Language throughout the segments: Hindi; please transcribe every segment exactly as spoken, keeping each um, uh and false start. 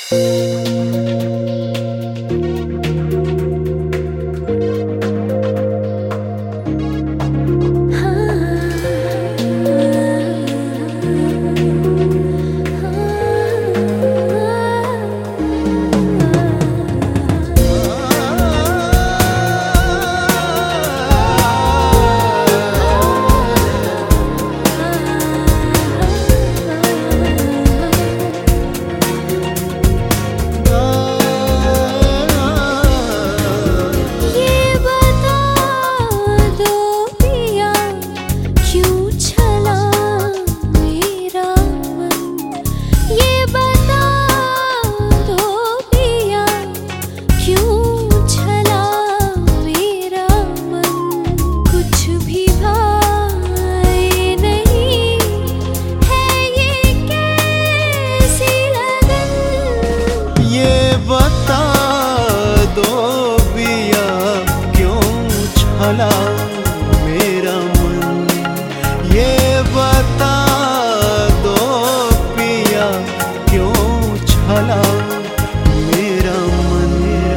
मेरा मन, ये बता दो पिया क्यों छला मेरा मन।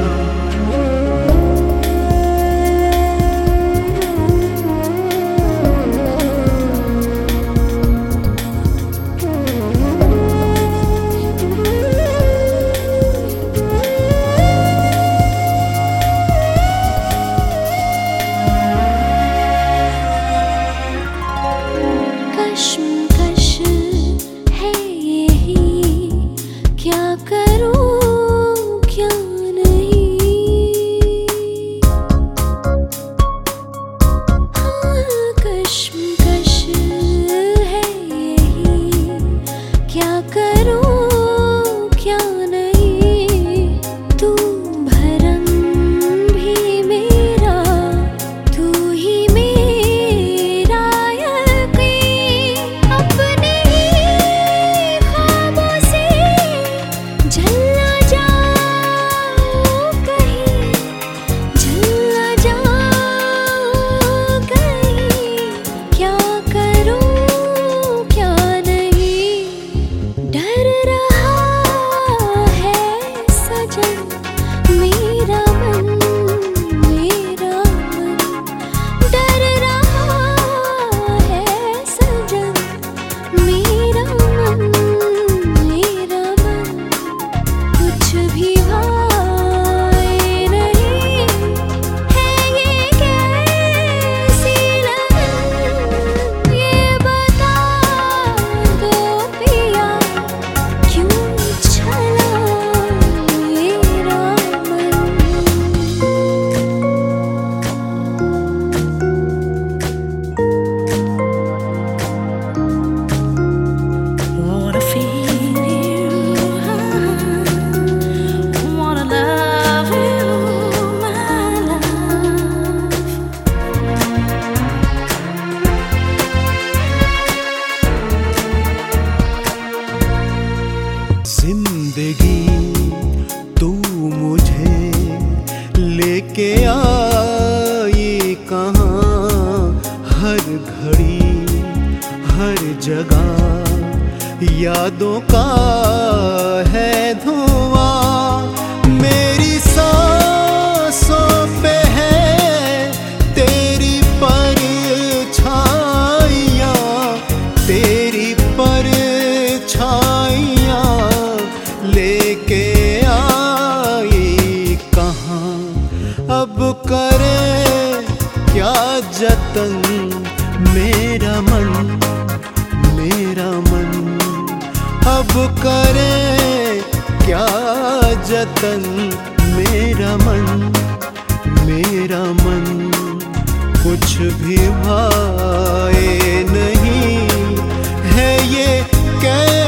जिंदगी तू मुझे लेके आई कहाँ, हर घड़ी हर जगह यादों का है धुआं। मेरी सांसों पे है तेरी परछाइयाँ, तेरी परछाइयाँ लेके आई कहाँ। अब करे क्या जतन मेरा मन, मेरा मन। अब करे क्या जतन मेरा मन, मेरा मन। कुछ भी भाए नहीं है ये कै